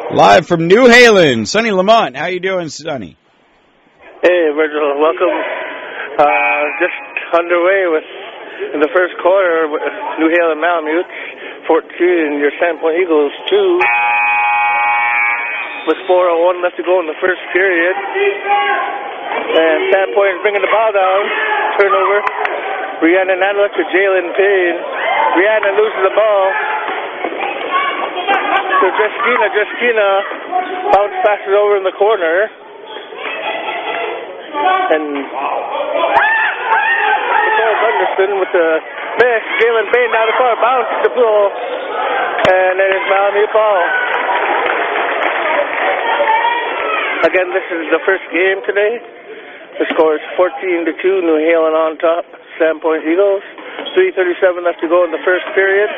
Live from New Halen, Sonny Lamont. How you doing, Sonny? Hey, Virgil. Welcome. Just underway in the first quarter with New Halen Malamute 14, your Sandpoint Eagles 2. With 4:01 left to go in the first period. And Sandpoint is bringing the ball down. Turnover. Rhiannon Nadler to Jalen Payne. Rhiannon loses the ball. So Justina bounce passes over in the corner. And Nicole Gunderson with the miss. Jalen Payne down the corner. Bounce to pull. And it is Malamute ball. Again, this is the first game today. The score is 14-2. New Halen on top. Sandpoint Eagles. 3:37 left to go in the first period.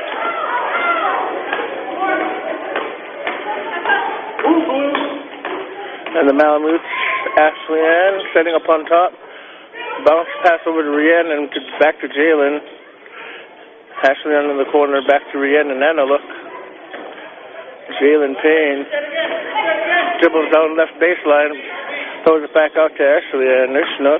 And the Malamutes, Ashley Ann setting up on top. Bounce pass over to Rhiannon and back to Jalen. Ashley Ann in the corner, back to Rhiannon and Anna. Look. Jalen Payne dribbles down left baseline, throws it back out to Ashley Ann. There's Schnook.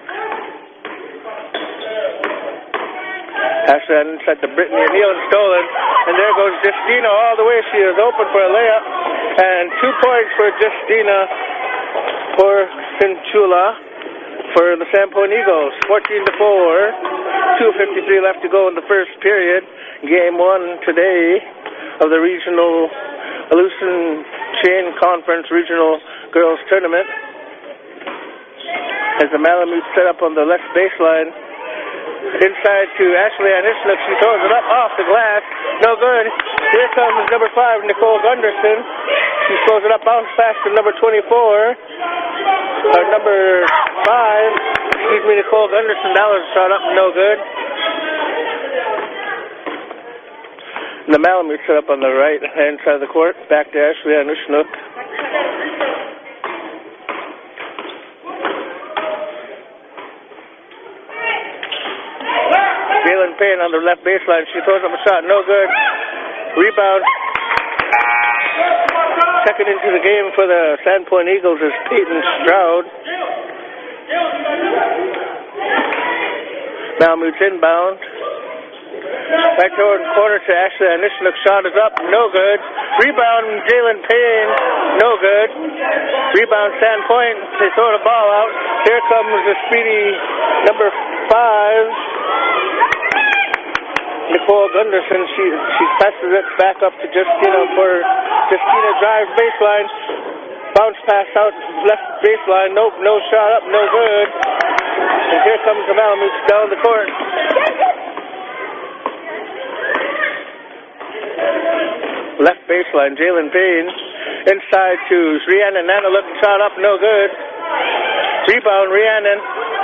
Ashley Ann inside to Brittany O'Neill and stolen. And there goes Justina all the way. She is open for a layup. And 2 points for Justina for Cinchula for the Sandpoint Eagles. 14-4. 2:53 left to go in the first period. Game 1 today of the regional Aleutian Chain Conference Regional Girls Tournament. As the Malamute set up on the left baseline. Inside to Ashley Ann Ishnook. She throws it up off the glass. No good. Here comes number 5, Nicole Gunderson. She throws it up, bounce pass to number 24. Or number 5. Nicole Gunderson. That was shot up, no good. And the Malamute set up on the right hand side of the court. Back to Ashley Ann Ishnook. Jalen Payne on the left baseline. She throws up a shot. No good. Rebound. Second into the game for the Sandpoint Eagles is Peyton Stroud. Malamute's inbound. Back toward the corner to Ashley Ann Ishnook. Shot is up. No good. Rebound Jalen Payne. No good. Rebound Sandpoint. They throw the ball out. Here comes the speedy number 5. Nicole Gunderson, she passes it back up to Justina for Justina drives baseline. Bounce pass out left baseline. Nope, no shot up, no good. And here comes the Malamutes down the court. Left baseline, Jalen Payne. Inside to Rhiannon. Nana look, shot up, no good. Rebound, Rhiannon.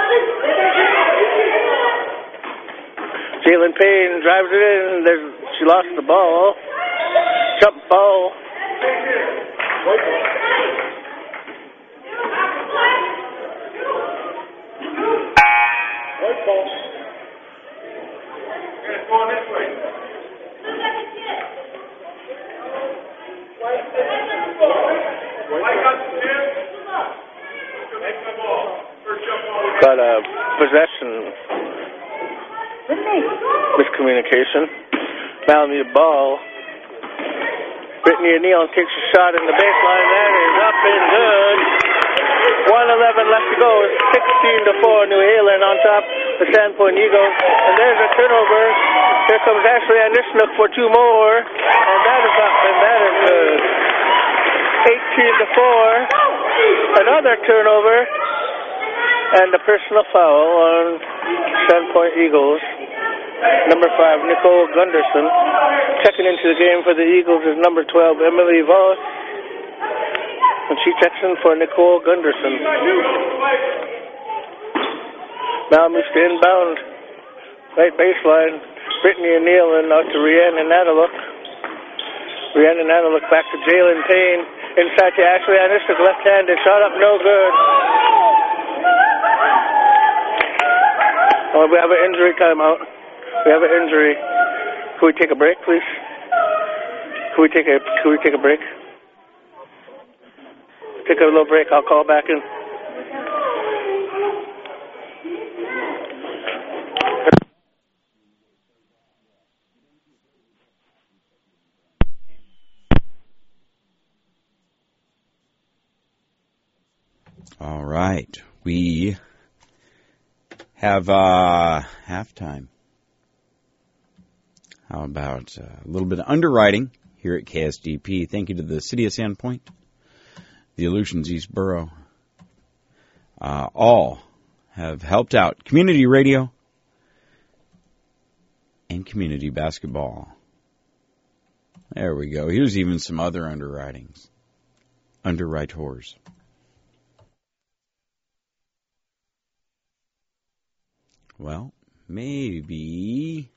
Jalen Payne drives it in. She lost the ball. Jump ball. White ball. It's going this way. Got a possession. Miscommunication. Malamute ball. Brittany O'Neill takes a shot in the baseline. That is up and good. 1:11 left to go. 16-4. New Halen on top. The Sandpoint Eagles. And there's a turnover. Here comes Ashley Ann Ishnook for 2 more. And that is up and that is good. 18-4. Another turnover. And a personal foul on Sandpoint Eagles. Number 5, Nicole Gunderson. Checking into the game for the Eagles is number 12, Emily Voss. And she checks in for Nicole Gunderson. Malamute inbound. Right baseline. Brittany O'Neill and out to Rhiannon Nadaluk. Rhiannon Nadaluk back to Jalen Payne. Inside to Ashley Ann Ishnook, left-handed. Shot up, no good. Oh, we have an injury timeout. We have an injury. Can we take a break, please? Can we take a break? take a little break. I'll call back in. All right. We have halftime. How about a little bit of underwriting here at KSDP? Thank you to the City of Sandpoint, the Aleutians East Borough. All have helped out community radio and community basketball. There we go. Here's even some other underwriters. Well, maybe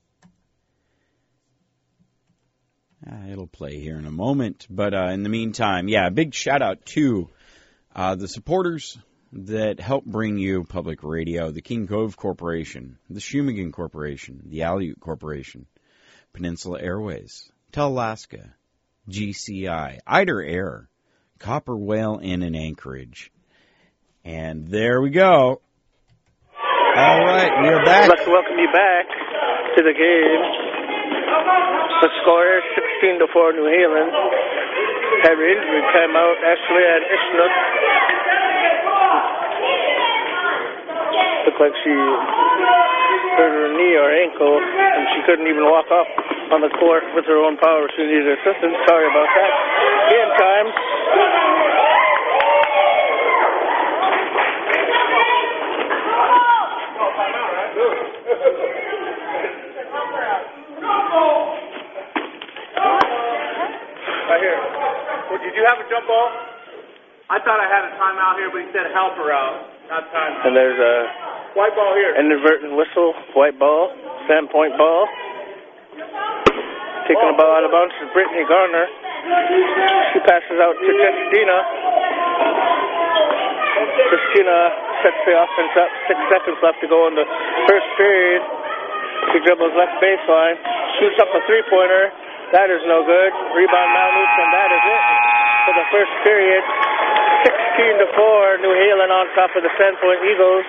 it'll play here in a moment. But in the meantime, a big shout out to the supporters that help bring you public radio: the King Cove Corporation, the Shumagon Corporation, the Aleut Corporation, Peninsula Airways, Telalaska, GCI, Eider Air, Copper Whale Inn in Anchorage. And there we go. All right, we are back. Let's welcome you back to the game. The score is 16-4 New Haven. Had injury timeout. Ashley and Ishnook. Looked like she hurt her knee or ankle, and she couldn't even walk up on the court with her own power. She needed assistance. Sorry about that. Game time. Right here. Well, did you have a jump ball? I thought I had a timeout here, but he said help her out, not time. And there's a white ball here. Inadvertent whistle, white ball, Sandpoint ball. Taking the ball out of bounds is Brittany Garner. She passes out to Justina. Justina sets the offense up. 6 seconds left to go in the first period. She dribbles left baseline, shoots up a three-pointer. That is no good. Rebound Malmuth, and that is it for the first period. 16-4, New Haven on top of the Sandpoint Eagles.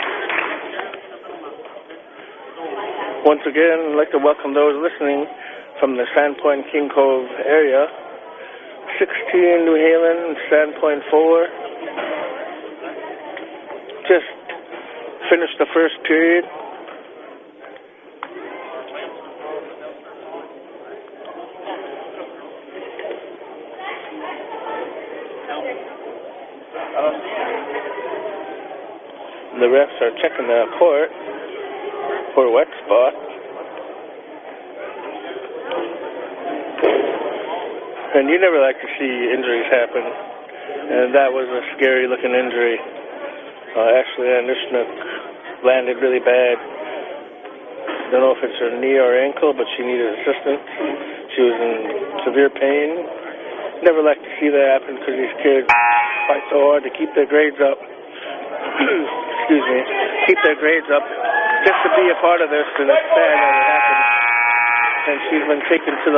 Once again, I'd like to welcome those listening from the Sandpoint King Cove area. 16 New Haven, Sandpoint 4. Just finished the first period. The refs are checking the court for a wet spot. And you never like to see injuries happen. And that was a scary-looking injury. Ashley Ann Ishnook landed really bad. Don't know if it's her knee or ankle, but she needed assistance. She was in severe pain. Never like to see that happen because these kids fight so hard to keep their grades up. Excuse me. Keep their grades up just to be a part of this, and it's sad that it happened. And she's being taken to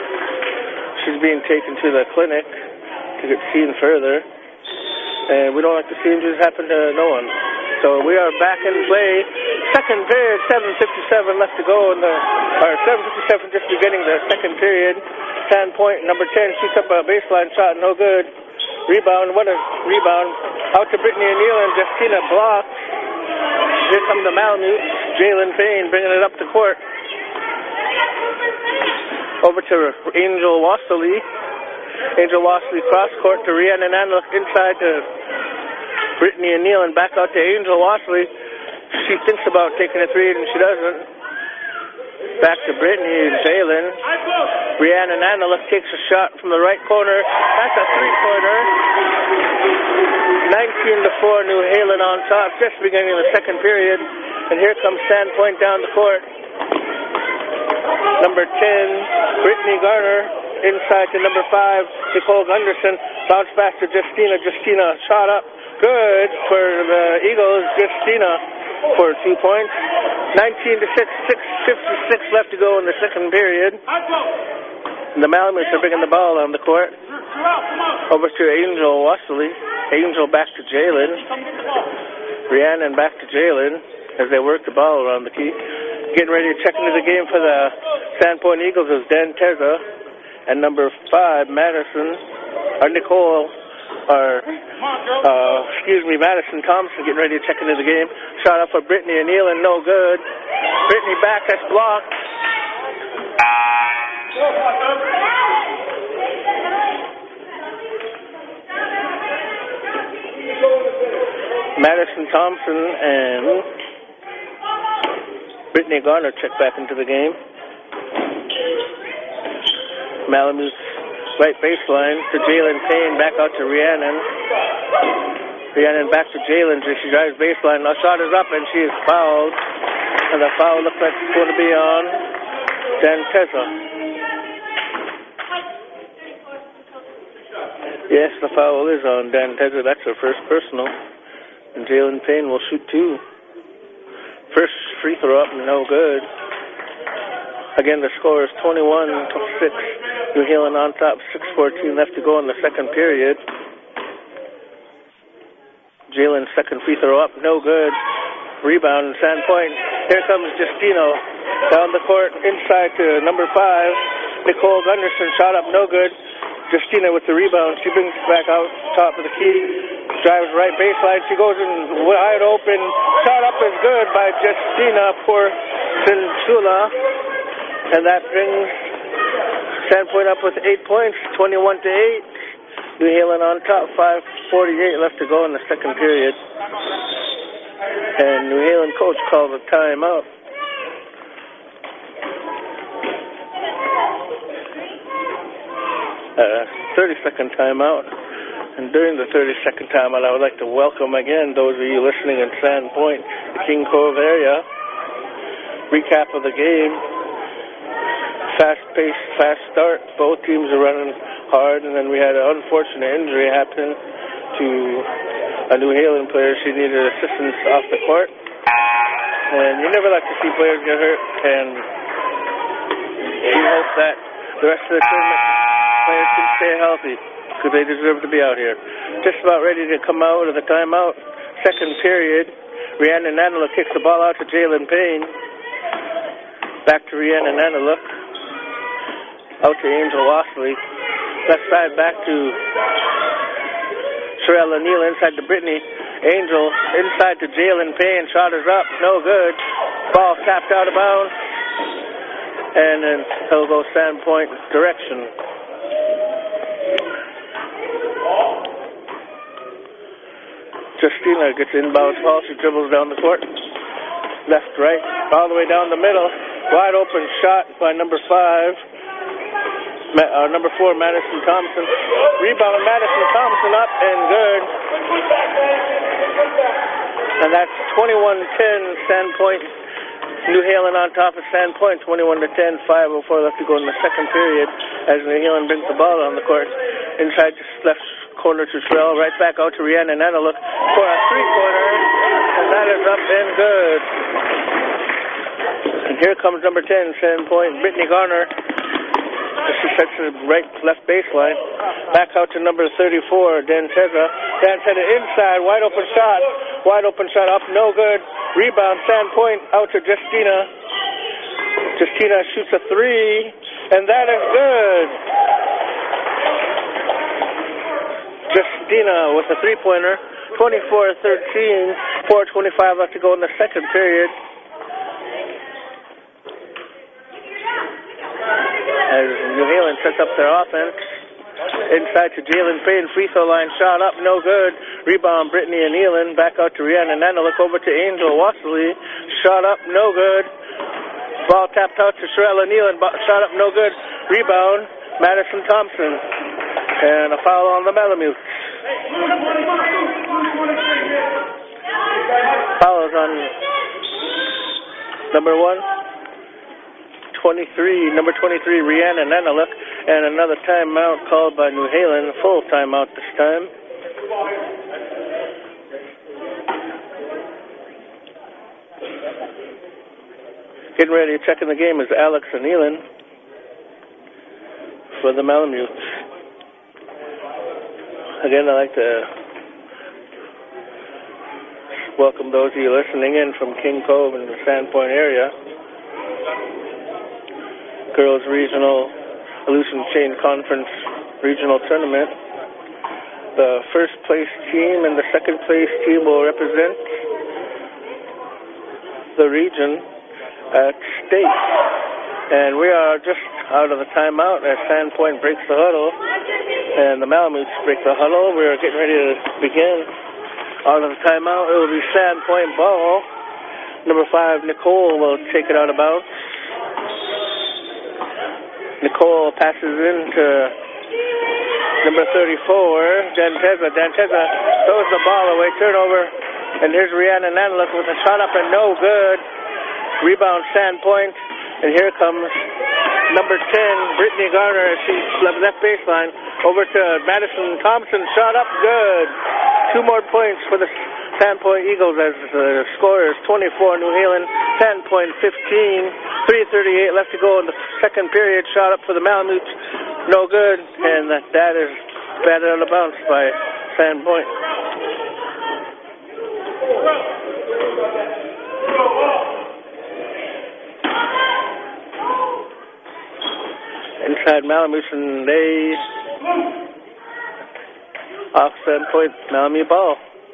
the clinic to get seen further. And we don't like to see injuries happen to no one. So we are back in play. Second period, 7:57 left to go in 7:57 just beginning the second period. Sandpoint, number 10, shoots up a baseline shot, no good. Rebound, what a rebound. Out to Brittany O'Neill and Justina blocks. Here come the Malamute, Jalen Payne bringing it up to court. Over to Angel Wasserly. Angel Wasserly cross court to Rhiannon Anlick inside to Brittany O'Neill and back out to Angel Wasserly. She thinks about taking a three and she doesn't. Back to Brittany and Jalen. Rhiannon Anlick takes a shot from the right corner. That's a three-pointer. 19-4 New Haven on top, just beginning of the second period. And here comes Sandpoint down the court. Number 10, Brittany Garner, inside to number 5, Nicole Gunderson. Bounce back to Justina. Justina shot up. Good for the Eagles. Justina for 2 points. 19-6, 6:56 left to go in the second period. And the Malamutes are bringing the ball on the court. Over to Angel Wesley. Angel back to Jalen. Rhiannon back to Jalen as they work the ball around the key. Getting ready to check into the game for the Sandpoint Eagles is Dan Teza and number 5, Madison Thompson getting ready to check into the game. Shot up for Brittany and Nealon, no good. Brittany back, that's blocked. Madison Thompson and Brittany Garner check back into the game. Malamute right baseline to Jalen Payne, back out to Rhiannon. Rhiannon back to Jalen. She drives baseline. Now shot is up and she is fouled. And the foul looks like it's going to be on Dan Teza. Yes, the foul is on Dan Teza. That's her first personal. And Jalen Payne will shoot 2. First free throw up, no good. Again, the score is 21-6. New Haven on top, 6:14 left to go in the second period. Jalen's second free throw up, no good. Rebound, Sandpoint. Here comes Justino. Down the court, inside to number 5. Nicole Gunderson, shot up, no good. Justina with the rebound. She brings it back out, top of the key. Drives right baseline. She goes in wide open. Shot up is good by Justina for Cinsula. And that brings Sandpoint up with 8 points, 21-8. New Haven on top, 5:48 left to go in the second period. And New Haven coach called a timeout. 30-second timeout. And during the 30-second timeout, I would like to welcome again those of you listening in Sandpoint, the King Cove area. Recap of the game. Fast-paced, fast start. Both teams are running hard, and then we had an unfortunate injury happen to a New Haven player. She needed assistance off the court. And you never like to see players get hurt, and we hope that the rest of the tournament players can stay healthy, because they deserve to be out here. Just about ready to come out of the timeout. Second period. Rhiannon Nanaluk kicks the ball out to Jalen Payne. Back to Rhiannon Nanaluk. Out to Angel Wassley. Left side back to Sherelle O'Neill, inside to Brittany. Angel inside to Jalen Payne. Shot is up, no good. Ball tapped out of bounds. And then he'll go Sandpoint direction. Justina gets inbounds ball. She dribbles down the court. Left, right, all the way down the middle. Wide open shot by number 5. Number 4, Madison Thompson. Rebound, Madison Thompson up and good. And that's 21-10, Sandpoint. New Haven on top of Sandpoint, 21-10, 5:04 left to go in the second period as New Haven brings the ball on the court. Inside to left corner to Sherelle, right back out to Rhiannon Nanaluk for a three-pointer, and that is up and good. And here comes number 10, Sandpoint, Brittany Garner. She sets the left baseline. Back out to number 34, Dan Teza. Dan Teza inside, wide open shot. Wide open shot up, no good. Rebound, Sandpoint out to Justina. Justina shoots a 3, and that is good. Justina with a three-pointer. 24-13, 4:25 left to go in the second period. As New Haven sets up their offense. Inside to Jalen Payne, free throw line shot up, no good. Rebound, Brittany and Nealon. Back out to Rhiannon Nanaluk over to Angel Wassley. Shot up, no good. Ball tapped out to Sherelle Nealon. Shot up, no good. Rebound, Madison Thompson. And a foul on the Malamute. Fouls on number 23, Rhiannon Nanaluk, and another timeout called by New Haven, full timeout this time. Getting ready to check in the game is Alex O'Neillan for the Malamutes. Again, I'd like to welcome those of you listening in from King Cove and the Sandpoint area. Girls Regional Aleutian Chain Conference Regional Tournament. The first place team and the second place team will represent the region at state. And we are just out of the timeout as Sandpoint breaks the huddle and the Malamutes break the huddle. We are getting ready to begin. Out of the timeout, it will be Sandpoint ball. Number 5, Nicole, will take it out of bounds. Nicole passes into number 34, Danteza. Danteza throws the ball away, turnover. And here's Rihanna Nanaluk with a shot up and no good. Rebound Sandpoint. And here comes number 10, Brittany Garner. She left baseline over to Madison Thompson. Shot up, good. 2 more points for the Sandpoint Eagles as the score is 24 New Haven, Sandpoint 15. 3:38 left to go in the second period. Shot up for the Malamutes. No good. And that is batted out of bounds by Sandpoint. Inside Malamutes, and they off Sandpoint Malamute ball.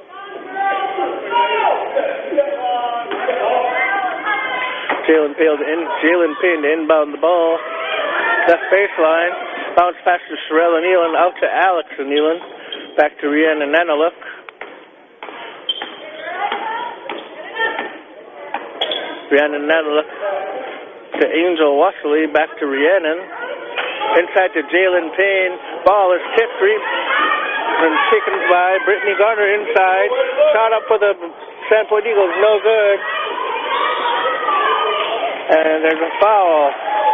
Jalen Payne to inbound the ball. Left baseline. Bounce pass to Sherelle Nealon. Out to Alex Nealon. Back to Rhiannon Nanaluk. Rhiannon Nanaluk to Angel Washley. Back to Rhiannon. Inside to Jalen Payne. Ball is tipped and taken by Brittany Garner inside. Shot up for the Sandpoint Eagles. No good. And there's a foul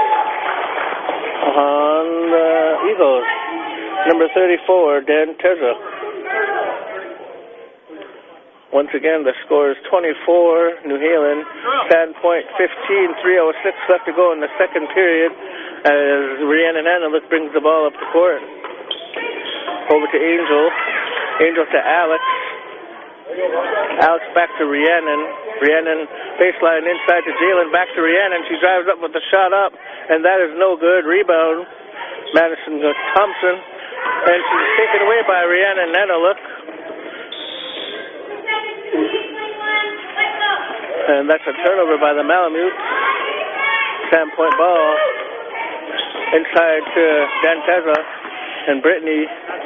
on the Eagles. Number 34, Danteza. Once again, the score is 24, New Haven, Sandpoint 15, 3:06 left to go in the second period as Rhiannon Nanaluk brings the ball up the court. Over to Angel. Angel to Alex. Alex back to Rhiannon. Rhiannon baseline inside to Jalen. Back to Rhiannon. She drives up with the shot up, and that is no good. Rebound. Madison Thompson. And she's taken away by Rhiannon Nanaluk. And that's a turnover by the Malamutes. Sandpoint ball. Inside to Danteza and Brittany.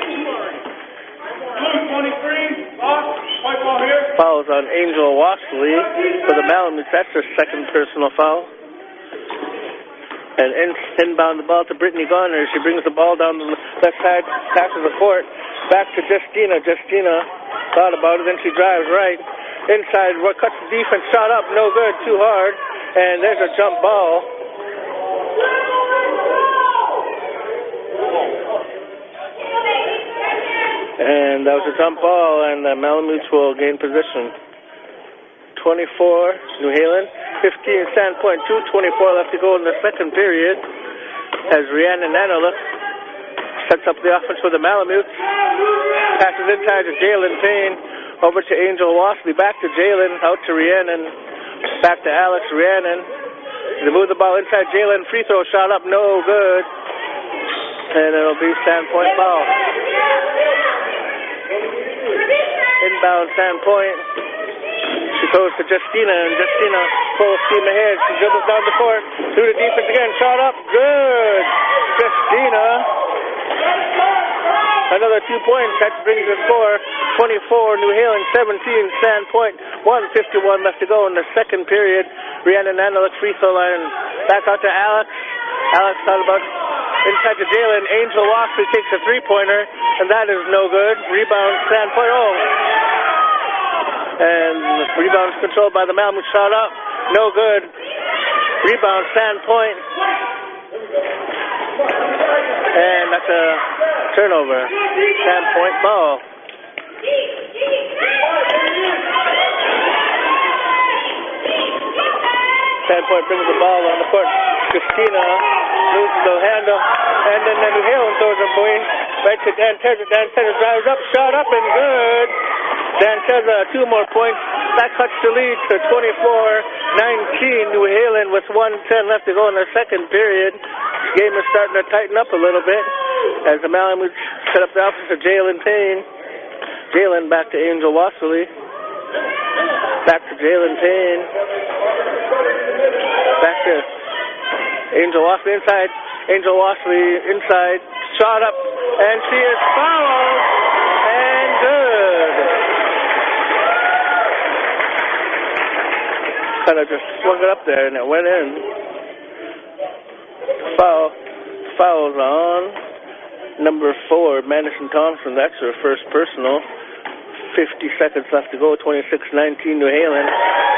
Fouls on Angel Washley for the Malamutes. That's her second personal foul. And inbound the ball to Brittany Garner. She brings the ball down the left side, passes the court. Back to Justina. Justina thought about it, then she drives right. Inside, cuts the defense, shot up, no good, too hard. And there's a jump ball. And that was a jump ball, and the Malamutes will gain position. 24, New Haven. 15, Sandpoint 2:24 left to go in the second period. As Rhiannon Nanaluk sets up the offense for the Malamutes. Passes inside to Jalen Payne. Over to Angel Washley. Back to Jalen. Out to Rhiannon. Back to Alex Rhiannon. They move the ball inside Jalen. Free throw shot up. No good. And it'll be Sandpoint ball. Inbound Sandpoint. She throws to Justina, and Justina full steam ahead. She dribbles down the court. Through the defense again. Shot up. Good. Justina. Another 2 points. That brings the score 24, New Haven 17, Sandpoint 1:51 left to go in the second period. Rhiannon Nanaluk free throw line. Back out to Alex. Alex thought about inside to Jalen. Angel Washley takes a three-pointer, and that is no good. Rebound Sandpoint. And the rebound is controlled by the Malamute. Shot up. No good. Rebound Sandpoint. And that's a turnover. Sandpoint ball. Sandpoint brings the ball on the court. Christina moves the handle, and then New Haven throws it away. Right to Danteza. Danteza drives up, shot up, and good. Danteza, 2 more points. That cuts the lead to 24-19. New Halen with 1:10 left to go in the second period. This game is starting to tighten up a little bit as the Malamutes set up the offense to Jalen Payne. Jalen back to Angel Wasserly. Back to Jalen Payne. Back to Angel Wasserly inside. Angel Wasserly inside. Shot up, and she is fouled, and good. Kind of just swung it up there, and it went in. Foul's on. Number 4, Madison Thompson. That's her first personal. 50 seconds left to go. 26-19 New Halen.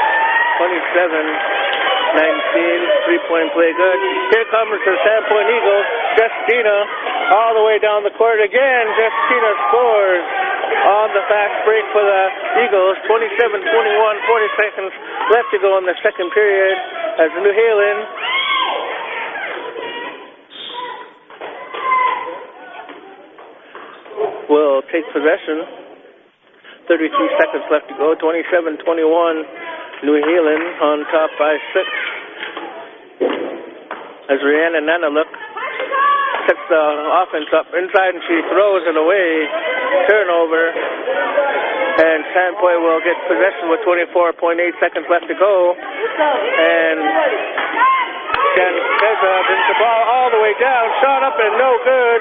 27-19. 3-point play good. Here comes the Sandpoint Eagles. Justina all the way down the court again. Justina scores on the fast break for the Eagles. 27-21. 40 seconds left to go in the second period as New Halen will take possession. 33 seconds left to go. 27-21. New Halen on top by 6. As Rihanna Nanaluk sets the offense up inside and she throws it away. Turnover. And Sandpoint will get possession with 24.8 seconds left to go. And Danteza brings the ball all the way down. Shot up and no good.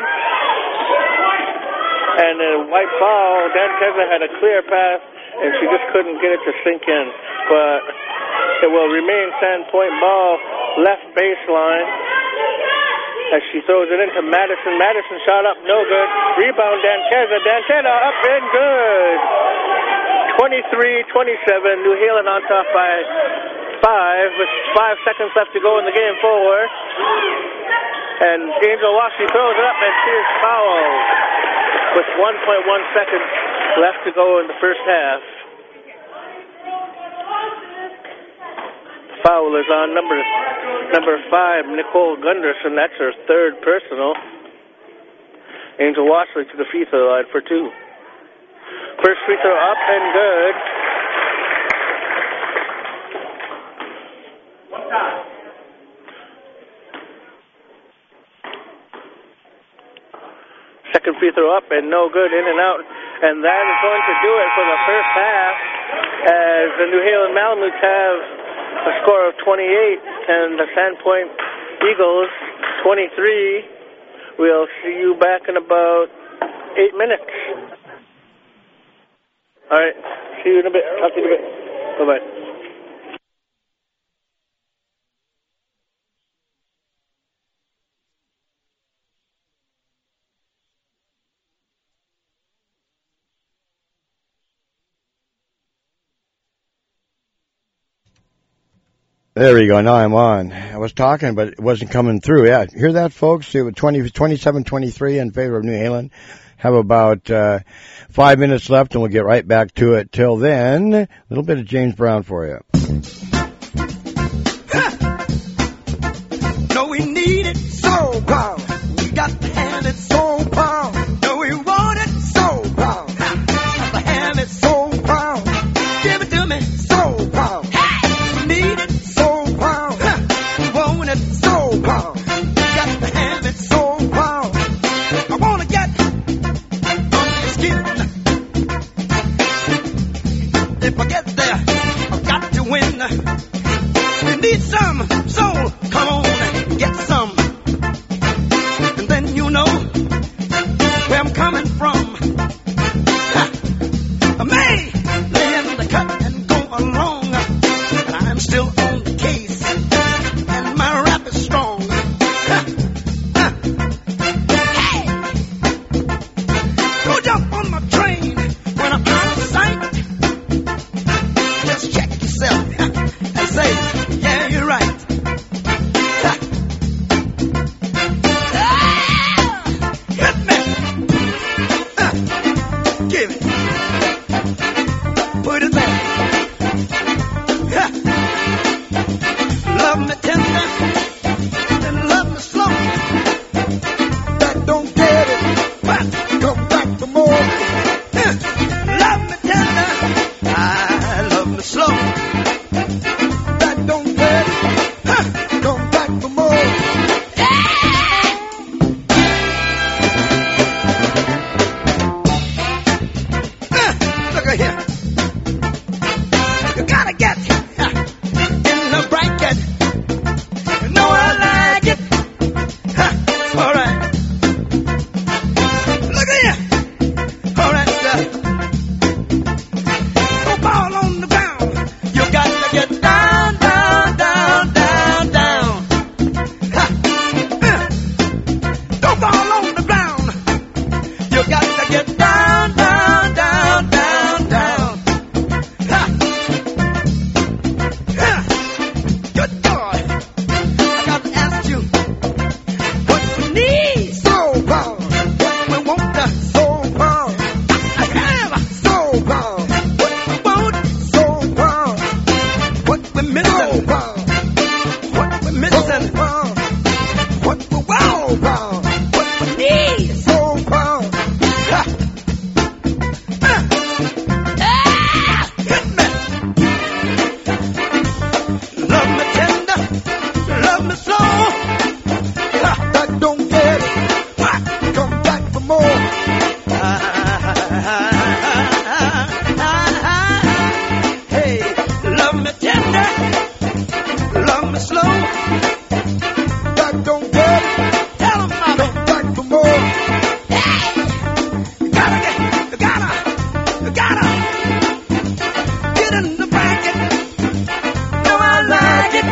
And a white ball. Danteza had a clear pass, and she just couldn't get it to sink in. But it will remain Sandpoint ball left baseline as she throws it into Madison. Madison shot up, no good. Rebound Danteza. Danteza up and good. 23-27. New Halen on top by 5 with 5 seconds left to go in the game forward. And Angel Wasserly throws it up, and she is fouled with 1.1 seconds left to go in the first half. Foul is on number 5, Nicole Gunderson. That's her third personal. Angel Wasserly to the free throw line for 2. First free throw up and good. Second free throw up and no good, in and out. And that is going to do it for the first half as the New Halen Malamutes have a score of 28 and the Sandpoint Eagles 23. We'll see you back in about 8 minutes. All right. See you in a bit. Talk to you in a bit. Bye-bye. There we go. Now I'm on. I was talking, but it wasn't coming through. Yeah, hear that, folks? It was 27-23 in favor of New Halen. Have about 5 minutes left, and we'll get right back to it. Till then, a little bit of James Brown for you. No, we need it so proud. We got to have it so proud. No, we want it so proud. Got to have it so proud. Give it to me so proud. We need it so proud. We want it so proud. Got to have it so proud. I want to get on your skin. If I get there, I've got to win. We need some, so come on and get some. And then you know where I'm coming from. I may lay in the cut and go along, but I'm still on the case, and my rap is strong. Hey! Don't jump on my train when I'm out of sight. Just check yourself and say, yeah, you're right. Hit me. Give it. Put it there. Love me tender and love me slow. That don't get it. get in the bracket. No, I like it.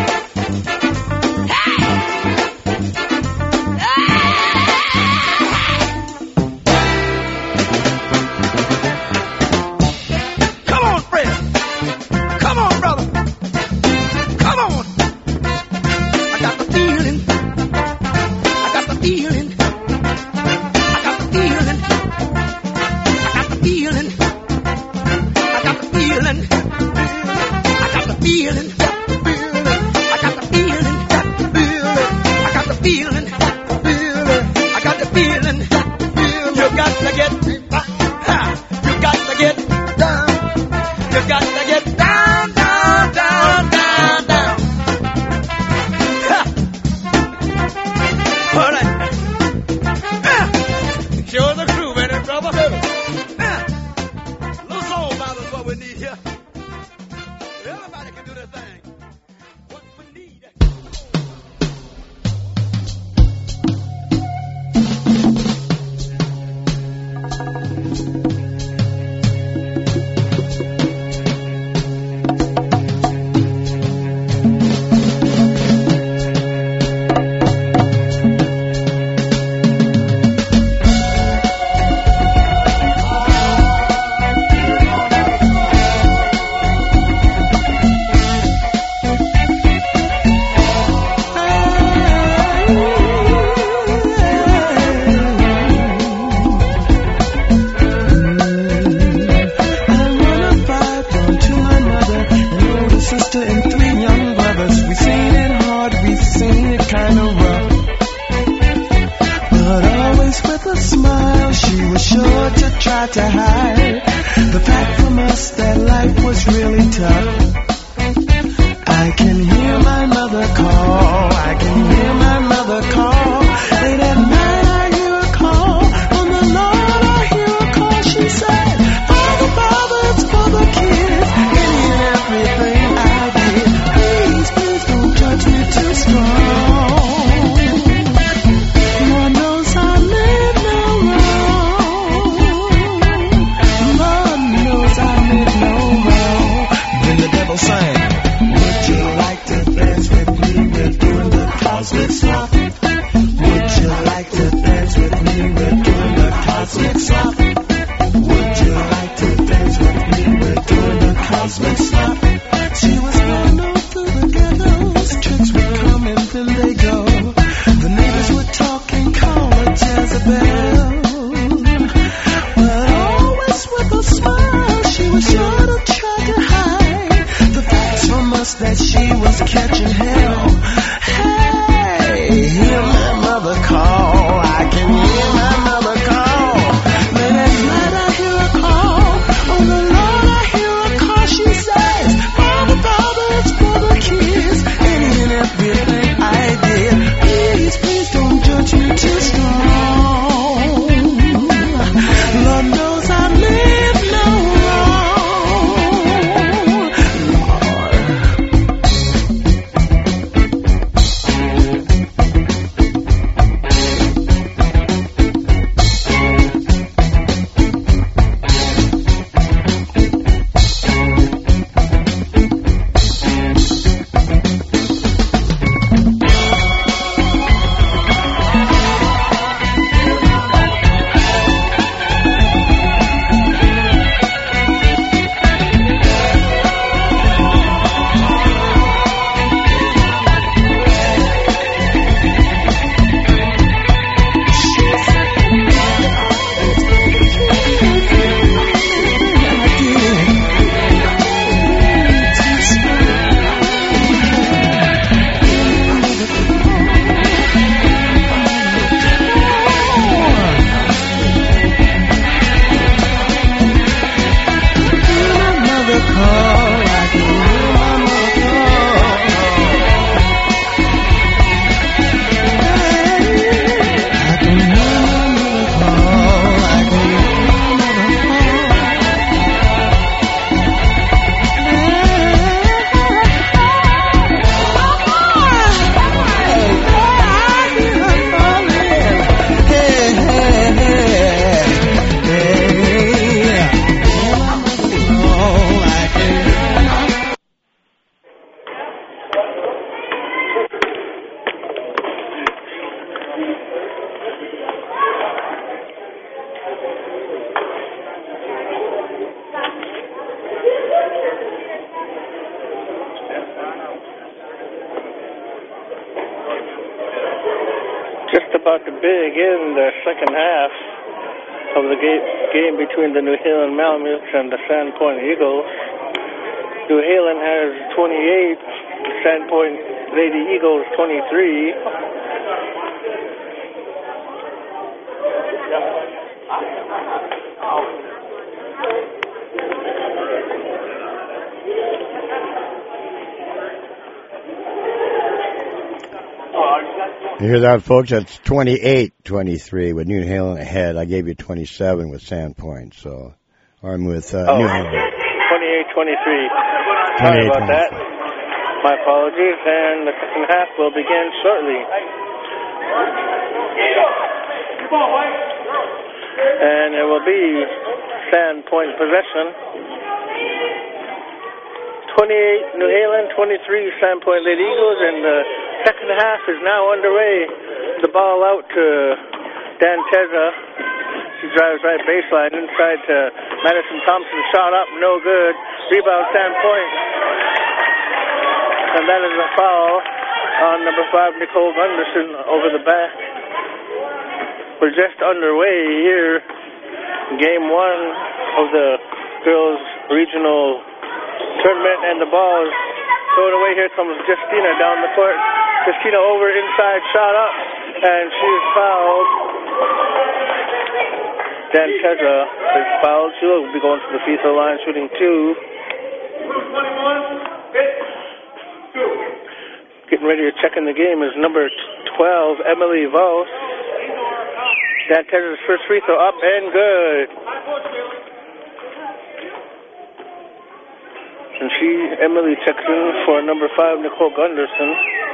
Come on, Fred. Come on, brother. Come on. I got the feeling. I got the feeling. I got the feeling. I got the feeling. I got the feeling. I got the feeling. I got the feeling. I got the feeling. I got the feeling. You got to get. You got to get down. You got to get down, down, down, down, down. All right. Show the groove, ain't it, brother? Little soul bottle is what we need here. Everybody can do their thing. What we need. To hide the fact from us that life was really tough. I can hear my mother call. I can hear my mother call. Late at night I hear a call. From the Lord I hear a call. She said, Father, Father, it's for the kids. Any and everything I did. Please, please don't judge me too strong. Lord knows I made no wrong. Lord knows I made no wrong. Then the devil sang, would you like to dance with me? We're doing the cosmic swap. about to begin the second half of the game between the New Haven Malamutes and the Sandpoint Eagles. New Haven has 28, Sandpoint Lady Eagles 23. You hear that, folks? That's 28-23 with New Haven ahead. I gave you 27 with Sandpoint, so I'm with New Haven. 28-23. Sorry about that. My apologies, and the second half will begin shortly. And it will be Sandpoint possession. 28 New Haven, 23 Sandpoint Lady Eagles, and the second half is now underway. The ball out to Danteza. She drives right baseline inside to Madison Thompson. Shot up, no good. Rebound Sandpoint. And that is a foul on number 5, Nicole Gunderson, over the back. We're just underway here. Game 1 of the girls' regional tournament, and the ball is thrown away. Here comes Justina down the court. Justina over inside, shot up, and she's fouled. Danteza is fouled. She will be going to the free throw line, shooting 2. Getting ready to check in the game is number 12, Emily Voss. Danteza's first free throw up and good. And Emily checks in for number 5, Nicole Gunderson.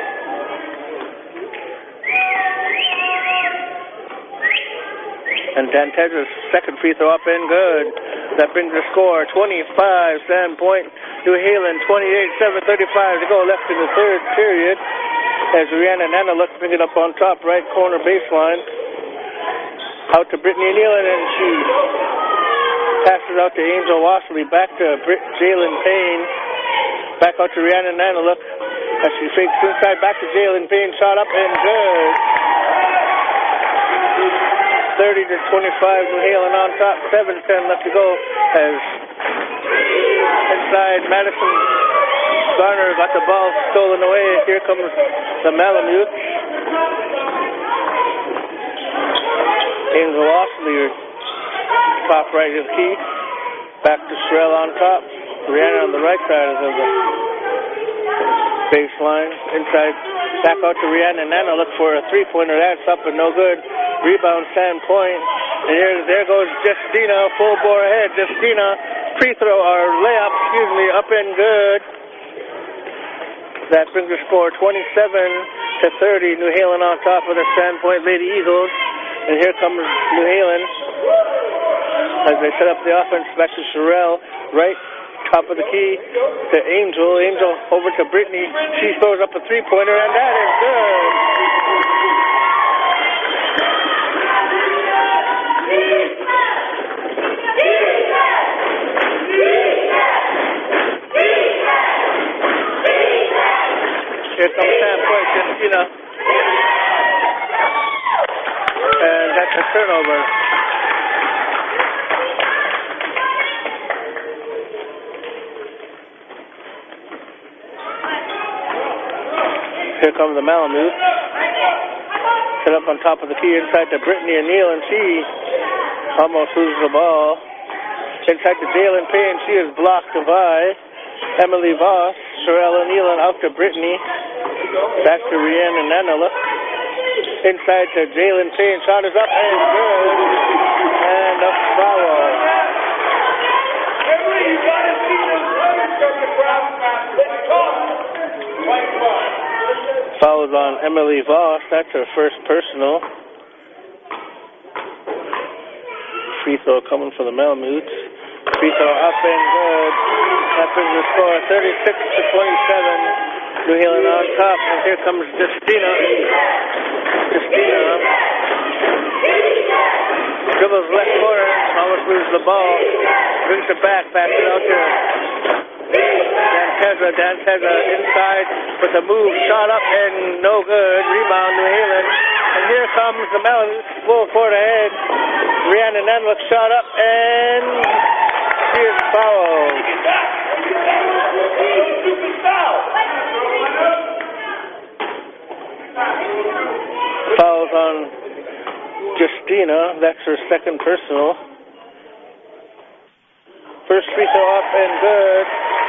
And Danteza's second free throw up and good. That brings the score 25, Sandpoint. New Haven 28, 7:35 to go left in the third period. As Rihanna Nanaluk bring it up on top, right corner baseline. Out to Brittany Nealon, and she passes out to Angel Wasserly. Back to Jalen Payne. Back out to Rihanna Nanaluk. As she fakes inside, back to Jalen Payne. Shot up and good. 30-25, New Haven on top. 7:10 left to go. As inside, Madison Garner got the ball stolen away. Here comes the Malamutes. Angel Wasserly, top right is key. Back to Sherelle on top. Rihanna on the right side of the baseline. Inside, back out to Rihanna Nana. Look for a three-pointer. That's up and no good. Rebound Sandpoint. And there goes Justina, full bore ahead. Justina, free throw or layup, up and good. That brings the score 27-30. New Haven on top of the Sandpoint Lady Eagles. And here comes New Haven as they set up the offense. Back to Sherelle, right top of the key to Angel. Angel over to Brittany. She throws up a three-pointer, and that is good. Here comes Sandpoint, Justina. And that's a turnover. Here comes the Malamute. Set up on top of the key inside to Brittany O'Neill, and she almost loses the ball. Inside to Jalen Payne, she is blocked by Emily Voss. Sherelle O'Neill out to Brittany. Back to Rihanna Nanaluk. Inside to Jalen Payne. Shot is up and good. And a foul. Foul on Emily Voss. That's her first personal. Free throw coming for the Malamutes. Free throw up and good. That brings the score 36-27. New Haven on top. And here comes Justina. Justina dribbles left corner. Almost loses the ball. Brings it back. Passes it out to Danteza inside with a move. Shot up and no good. Rebound New Haven. And here comes the Malamutes full court ahead. Rhiannon Nanlook shot up, and she is fouled. Fouls on Justina. That's her second personal. First free throw up and good.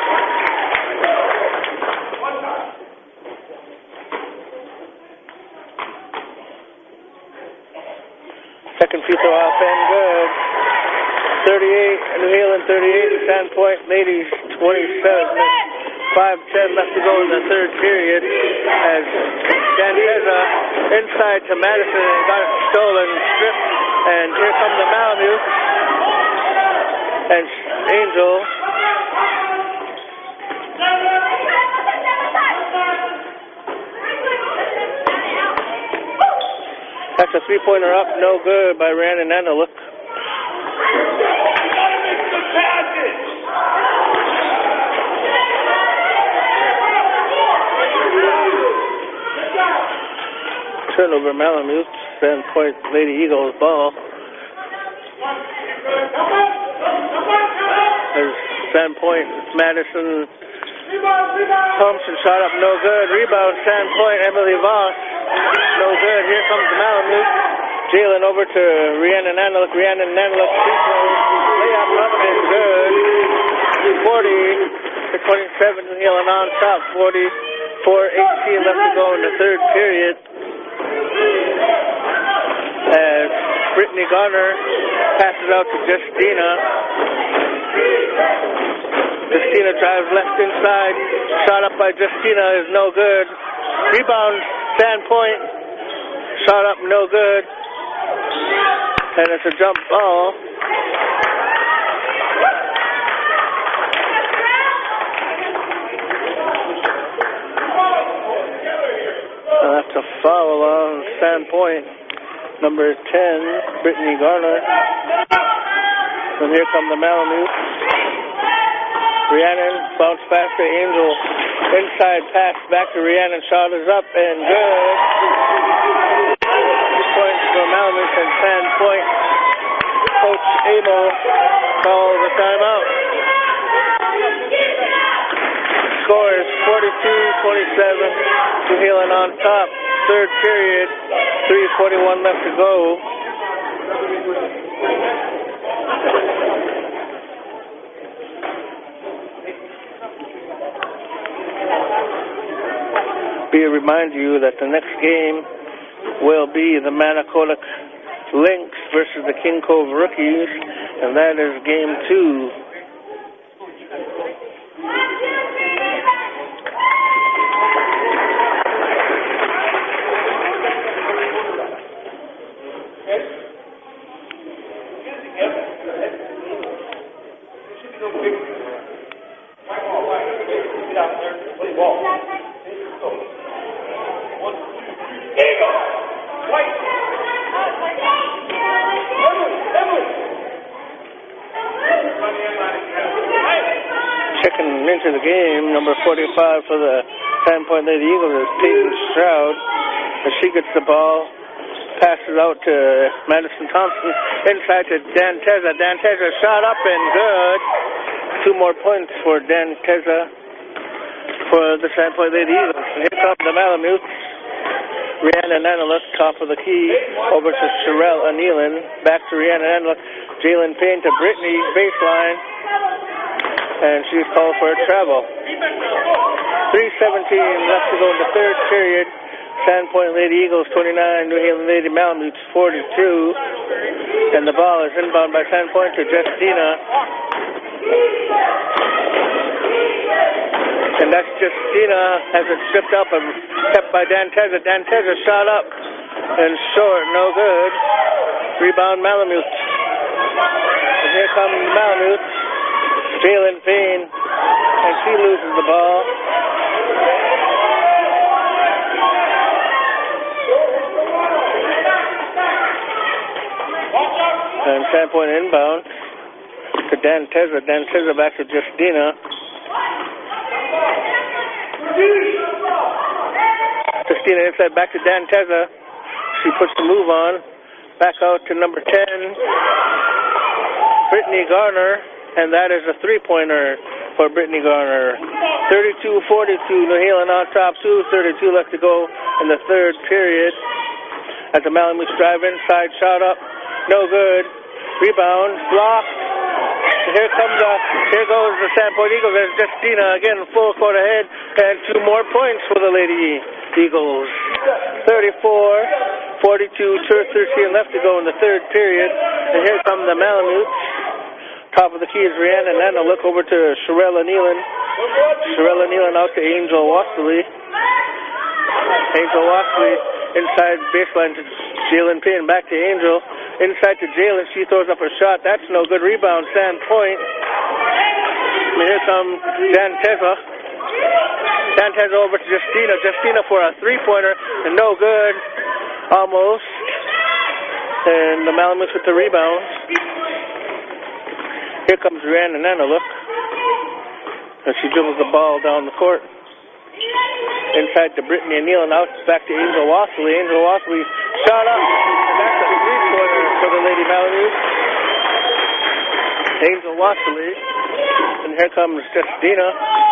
Second free throw up and good. 38, New Haven 38, Sandpoint Ladies 27. 5:10 left to go in the third period as Danteza inside to Madison and got it stolen, stripped, and here come the Malamutes and Angel. That's a three-pointer up, no good by Rhiannon Nanalook. Turnover Malamute, Sandpoint Lady Eagles ball. There's Sandpoint, Madison Thompson shot up, no good. Rebound, Sandpoint, Emily Voss, no good. Here comes the Malamute. Jalen over to Rhiannon Nanalook. Rhiannon Nanalook free throw. Layup up and good. 40-27, New Haven on top. 44-18 left to go in the third period. As Brittany Garner passes out to Justina. Justina drives left inside. Shot up by Justina is no good. Rebound, Sandpoint. Shot up, no good. And it's a jump ball. That's a foul on Sandpoint. Number 10, Brittany Garner. And here come the Malamute. Rhiannon bounce pass to Angel. Inside pass back to Rhiannon. Shot is up and good. 2 points for Malamute and Sandpoint. Coach Amo calls the timeout. Score is 42-27. New Haven on top. Third period. 3:41 left to go. Be remind you that the next game will be the Manicolic Lynx versus the King Cove Rookies, and that is game 2. Checking into the game, number 45 for the Sandpoint Lady Eagles is Peyton Stroud. As she gets the ball, passes out to Madison Thompson, inside to Danteza. Danteza shot up and good. 2 more points for Danteza for the Sandpoint Lady Eagles. And here comes the Malamutes. Rhiannon Nanalook, top of the key, over to Sherelle Anealon. Back to Rhiannon Nanalook. Jalen Payne to Brittany, baseline. And she's called for a travel. 3:17 left to go in the third period. Sandpoint Lady Eagles 29, New Haven Lady Malamutes 42. And the ball is inbound by Sandpoint to Justina. And that's Justina has it stripped up and kept by Danteza. Danteza shot up and short, no good. Rebound Malamutes. And here comes the Malamutes. Jalen Payne, and she loses the ball. And Sandpoint inbound to Danteza. Danteza back to Justina. Justina inside back to Danteza. She puts the move on. Back out to number 10, Brittany Garner, and that is a three-pointer for Brittany Garner. 32-42, New Haven on top, 2:32 left to go in the third period. As the Malamutes drive inside, shot up, no good. Rebound, blocked. Here goes the Sandpoint Eagles. There's Justina again, full court ahead, and 2 more points for the Lady Eagles. 34-42, 13 left to go in the third period. And here come the Malamutes. Top of the key is Rhiannon Nana. Look over to Sherella Nealon. Sherella Nealon out to Angel Wastley. Angel Wastley inside baseline to Jalen Payne. Back to Angel. Inside to Jalen. She throws up her shot. That's no good. Rebound, Sandpoint. And here comes Danteza. Danteza over to Justina. Justina for a three-pointer. And no good. Almost. And the Malamutes with the rebound. Here comes Rhiannon Nana, look. And she dribbles the ball down the court. Inside to Brittany O'Neill and out back to Angel Wastley. Angel Wastley shot up. And that's a three-pointer for the Lady Malamutes. Angel Wastley. And here comes Justina.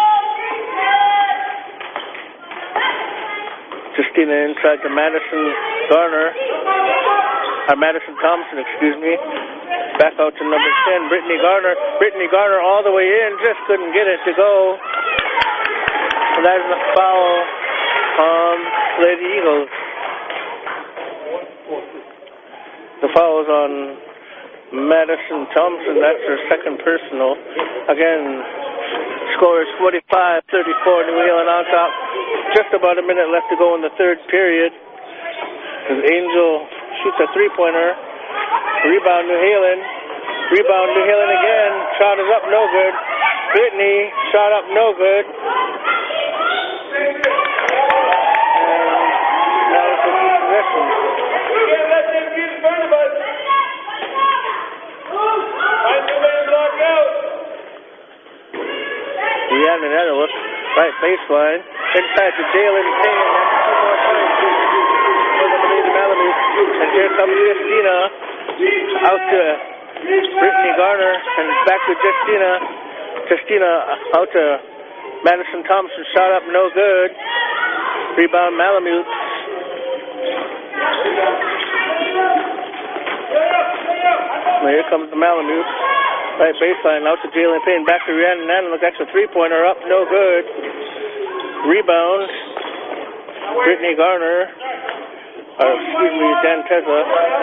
Justina inside to Madison Garner. Madison Thompson, excuse me. Back out to number 10, Brittany Garner. Brittany Garner all the way in, just couldn't get it to go. And that is a foul on Lady Eagles. The foul is on Madison Thompson. That's her second personal. Again, score is 45-34. New England on top. Just about a minute left to go in the third period. As Angel shoots a three-pointer. Rebound New Haven. Rebound New Haven again. Shot is up, no good. Brittany, shot up, no good. And now it's a possession. Rhiannon Netherwood, right baseline. Inside to Jalen Payne. That's 2 more points for the Lady Malamutes. And here comes Justina. Out to Brittany Garner. And back to Justina. Justina out to Madison Thompson. Shot up, no good. Rebound Malamutes. Well, here comes the Malamutes. Right baseline, out to Jalen Payne, back to Rhiannon Nana. That's a three-pointer up, no good. Rebound, Brittany Garner. Danteza.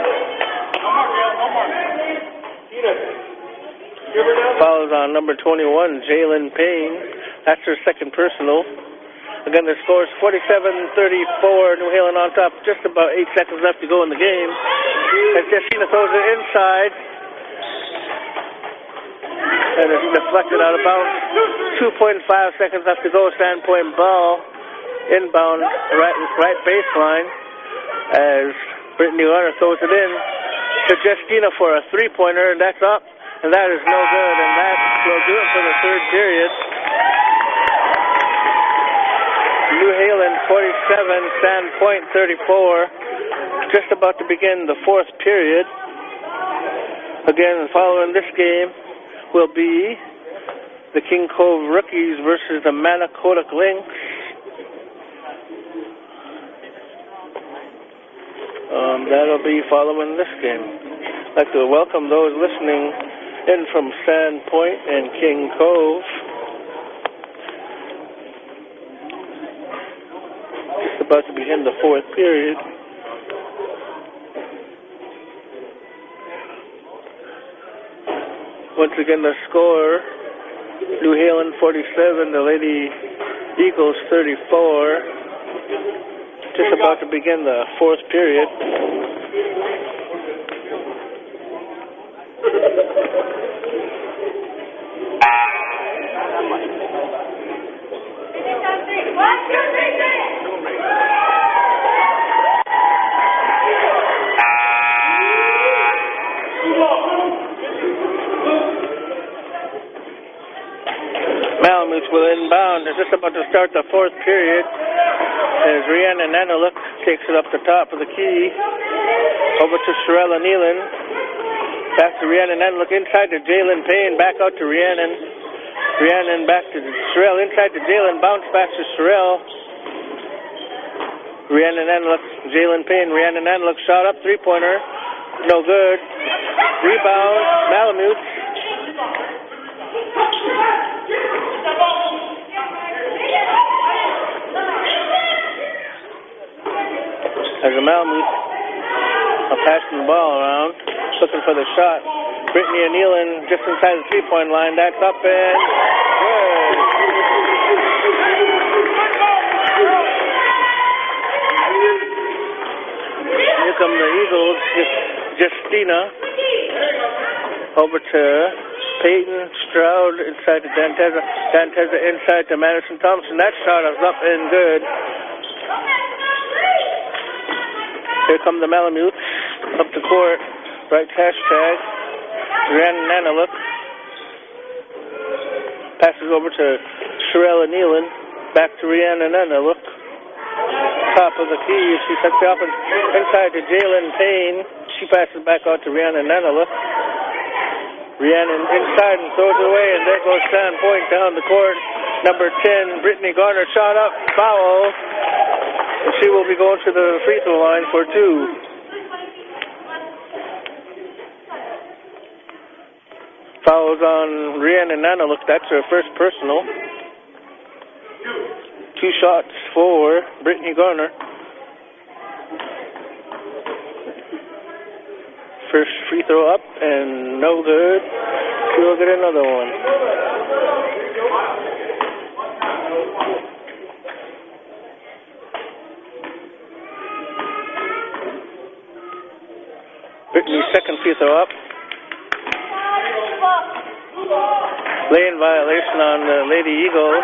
Fouls on number 21, Jalen Payne. That's her second personal. Again, the score is 47-34. New Haven on top. Just about 8 seconds left to go in the game. And Justina throws it inside. And it's deflected out of bounds. 2.5 seconds left to go. Sandpoint ball. Inbound right baseline. As Brittany Garner throws it in to Justina for a three-pointer. And that's up. And that is no good. And that will do it for the third period. New Haven 47, Sandpoint 34. Just about to begin the fourth period. Again, following this game will be the King Cove Rookies versus the Manicota Lynx. That'll be following this game. I'd like to welcome those listening in from Sandpoint and King Cove. Just about to begin the fourth period. Once again, the score, New Haven 47, the Lady Eagles 34. Just about to begin the fourth period. Malamutes will inbound. They're just about to start the fourth period. As Rhiannon Nana takes it up the top of the key. Over to Sherella Nealon. Back to Rhiannon Nanlook. Inside to Jalen Payne. Back out to Rhiannon. Rhiannon back to Sherelle. Inside to Jalen. Bounce back to Sherelle. Rhiannon Nanlook. Jalen Payne. Rhiannon Nanlook. Shot up. Three-pointer. No good. Rebound. Malamute. As a Malamute passing the ball around, looking for the shot. Brittany Nealon just inside the three-point line. That's up and good. Here come the Eagles. Justina over to Peyton Stroud inside to Danteza. Danteza inside to Madison Thompson. That shot is up and good. Here come the Malamutes up the court. Right hashtag. Rhiannon Nanalook. Passes over to Sherella Nealon. Back to Rhiannon Nanalook. Top of the key. She sets the offense inside to Jalen Payne. She passes back out to Rhiannon Nanalook. Rhiannon inside and throws it away, and there goes Sand Point down the court. Number 10, Brittany Garner, shot up, foul. And she will be going to the free throw line for two. Fouls on Rhiannon Nanalook. That's her first personal. 2 shots for Brittany Garner. First free throw up and no good. She'll get another one. Brittany's second free throw up. Lane violation on the Lady Eagles.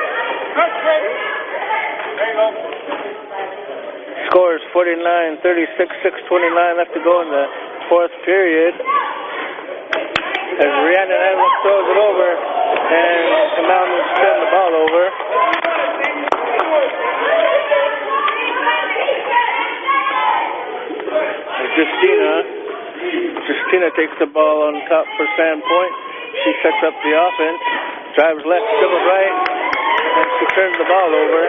Scores 49-36, 6:29 left to go in the fourth period. As Rhiannon Nanalook throws it over, and the Malamutes turn the ball over. Justina takes the ball on top for Sand Point. She sets up the offense, drives left, dribbles right, and she turns the ball over.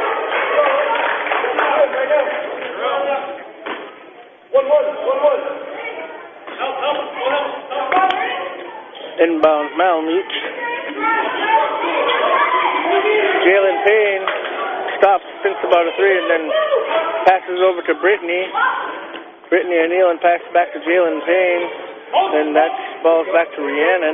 Inbound Malamute. Jalen Payne stops, thinks about a three, and then passes over to Brittany. Brittany O'Neill and passes back to Jalen Payne. Then that ball's back to Rhiannon.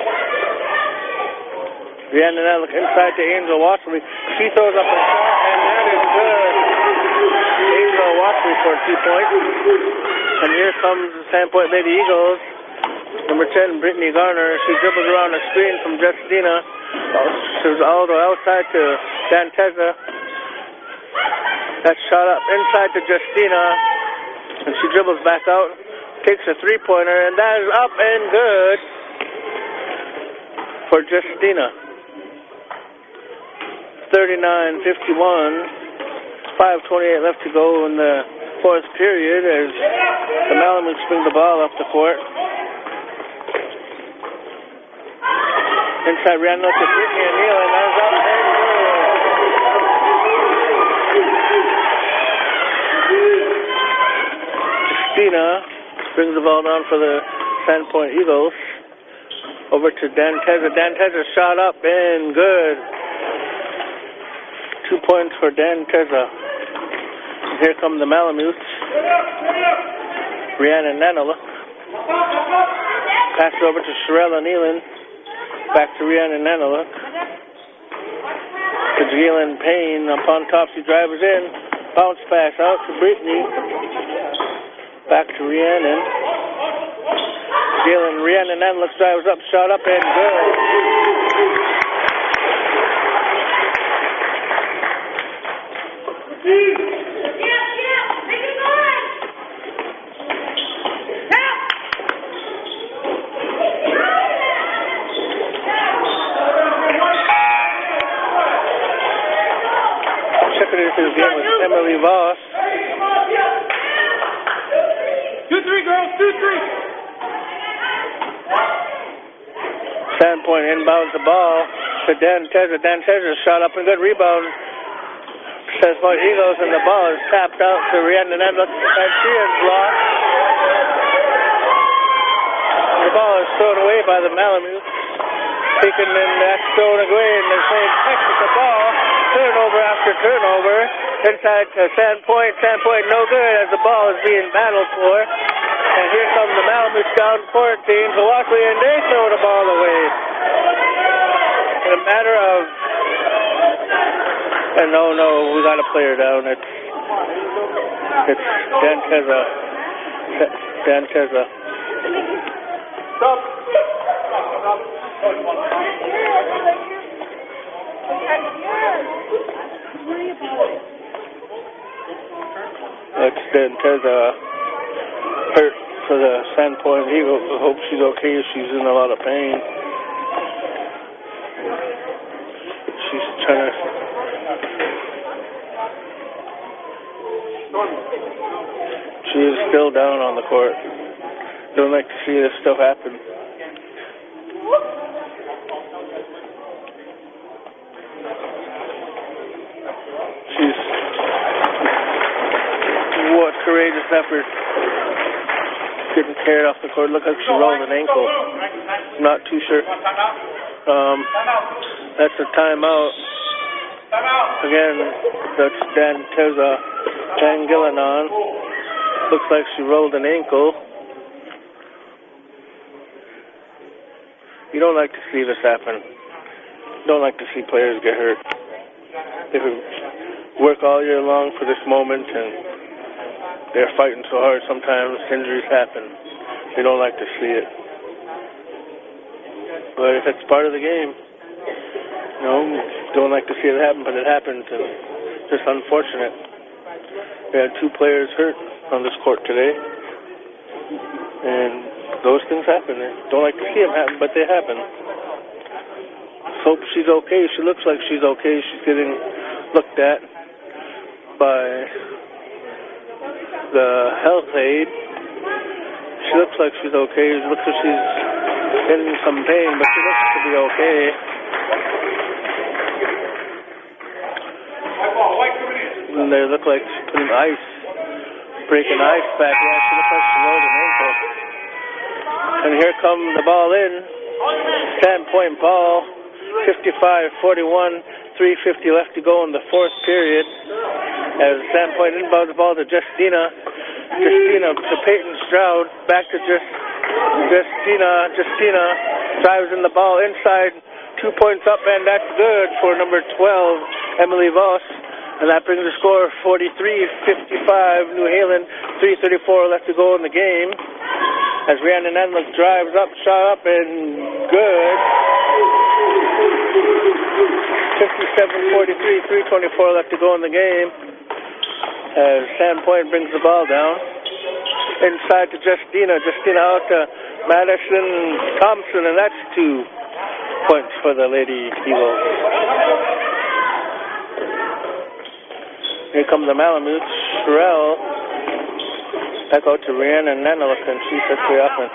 Rhiannon now look inside to Angel Watsley. She throws up a shot, and that is good. Angel Watsley for 2 points. And here comes the Sandpoint Lady Eagles. Number 10, Brittany Garner. She dribbles around the screen from Justina. She's all the way outside to Danteza. That shot up inside to Justina. And she dribbles back out. Takes a three-pointer, and that is up and good for Justina. 39-51. 5:28 left to go in the fourth period as the Malamutes bring the ball up the court. Inside Rhiannon to Brittany O'Neill, and that is up and good. Justina brings the ball down for the Sandpoint Eagles. Over to Danteza. Danteza shot up and good. 2 points for Danteza. Here come the Malamutes. Rhiannon Nanalook. Pass over to Sherella Nealon. Back to Rhiannon Nanalook. To Jalen Payne. Up on top, she drives in. Bounce pass out to Brittany. Back to Rhiannon. Rhiannon Nanalook drives up, shot up and good. Checking into the game with Emily Voss. Sandpoint inbounds the ball to Danteza. Danteza shot up and good rebound. Sandpoint Eagles, and the ball is tapped out to Rhiannon Edlund, and she is lost. The ball is thrown away by the Malamutes. Taken and that's thrown away, and they're playing technical ball. Turnover after turnover. Inside to Sandpoint. Sandpoint no good as the ball is being battled for. And here comes the Malamutes down 14 to Walkley, and they throw the ball away. In a matter of... And no, we got a player down. It's Danteza. Danteza. Stop. That's Danteza hurt for the Sandpoint Eagles. I hope she's okay. She's in a lot of pain. She's trying to... She is still down on the court. Don't like to see this stuff happen. What courageous effort. Getting carried off the court. Look like she rolled an ankle. Not too sure. That's a timeout. Again, that's Danteza Tangilinan. Looks like she rolled an ankle. You don't like to see this happen. Don't like to see players get hurt. They work all year long for this moment, and they're fighting so hard. Sometimes injuries happen. They don't like to see it. But if it's part of the game, don't like to see it happen, but it happens, and it's just unfortunate. We had 2 players hurt on this court today, and those things happen. Don't like to see them happen, but they happen. Hope she's okay. She looks like she's okay. She's getting looked at by the health aide. She looks like she's okay. It looks like she's in some pain, but she looks to be okay. And they look like she's putting ice, breaking ice back. Yeah, she looks like she rolled an ankle. And here comes the ball in. Sandpoint ball, 55-41, 3:50 left to go in the 4th period. As Sandpoint inbounds the ball to Justina. Justina to Peyton Stroud. Back to Justina. Justina drives in the ball inside. 2 points up, and that's good for number 12, Emily Voss. And that brings the score 43-55, New Haven, 3:34 left to go in the game. As Rhiannon Edlund drives up, shot up, and good. 57-43, 3:24 left to go in the game. As Sandpoint brings the ball down. Inside to Justina. Justina out to Madison Thompson, and that's 2 points for the Lady Eagles. Here come the Malamutes. Sherelle back out to Rhiannon Edlund, and she sets the offense.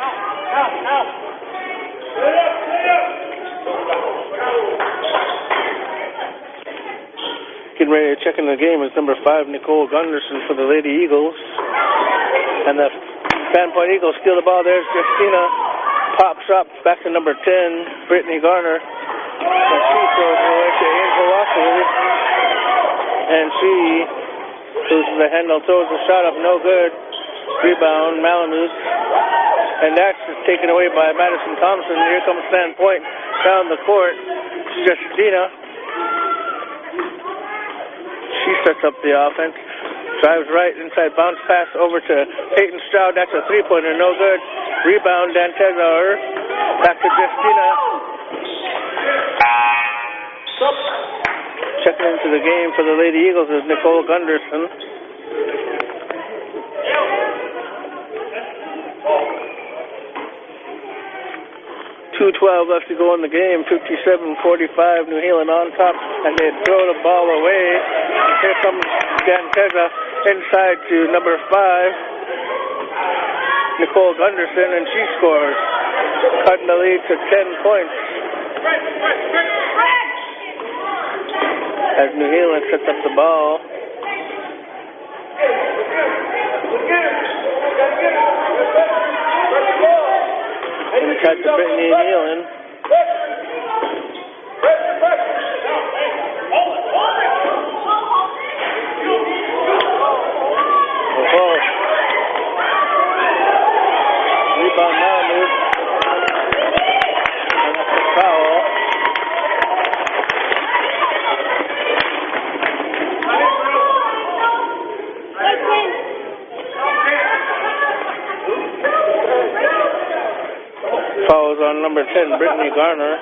Getting ready to check in the game is number 5, Nicole Gunderson for the Lady Eagles. And the Sandpoint Eagles steal the ball. There's Justina. Pops up back to number 10, Brittany Garner. And she throws it away to Angel Walkley. And she loses the handle, throws the shot up, no good. Rebound, Malamutes. And that's just taken away by Madison Thompson. Here comes Sandpoint down the court. Justina. She sets up the offense. Drives right inside, bounce pass over to Peyton Stroud. That's a 3-pointer, no good. Rebound, Danteza. Back to Justina. Checking into the game for the Lady Eagles is Nicole Gunderson. .2:12 left to go in the game. 57-45, New Haven on top, and they throw the ball away. Here comes Danteza inside to number 5, Nicole Gunderson, and she scores, cutting the lead to 10 points. As New Haven sets up the ball. Inside to Brittany Nealon. Rebound now moves. And that's a foul. Fouls on number 10, Brittany Garner.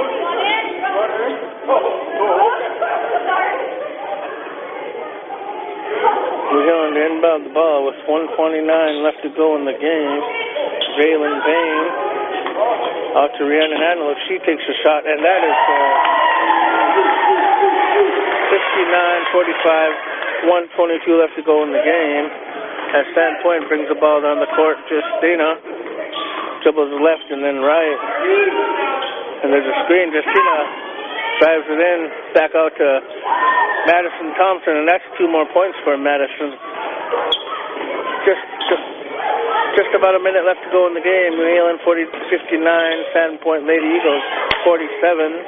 We're going to inbound the ball with 1:29 left to go in the game. Jalen Payne out to Rhiannon Antelope. She takes a shot, and that is 59-45, 1:22 left to go in the game. As Sandpoint brings the ball down the court, Justina dribbles left and then right. And there's a screen. Justina drives it in, back out to Madison Thompson, and that's 2 more points for Madison. Just about a minute left to go in the game. New England 59, Sandpoint Lady Eagles 47.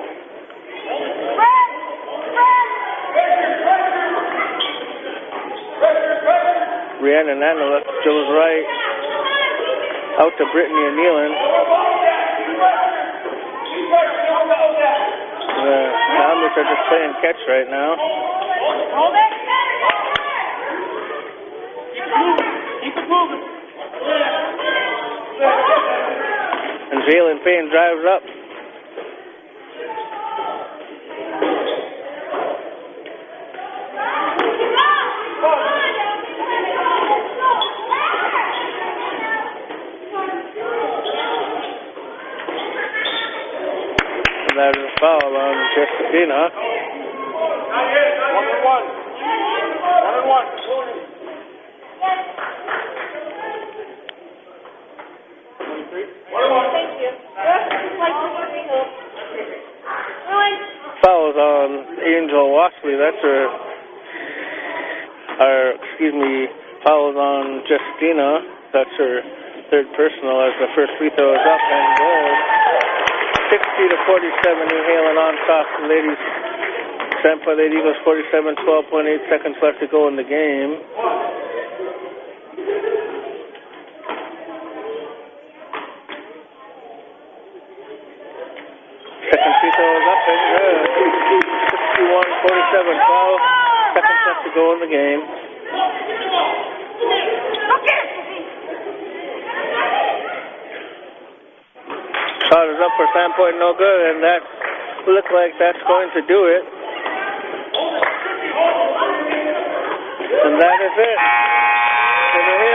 Rhiannon Antelope dribbles right out to Brittany and Nealon. The Sounders are just playing catch right now. Keep it moving. And Jalen Payne drives up. And that is a foul on Justina. 1-1. Thank you. Fouls on Angel Washley. That's fouls on Justina. That's her third personal as the first free throw is up and good. 60-47, New Haven on top. The ladies, Sandpoint Lady Eagles 47, 12.8 seconds left to go in the game. Second free throw is up and good. 61-47, 12 seconds left to go in the game. Shot is up for Sandpoint, no good, and that looks like that's going to do it. And that is it.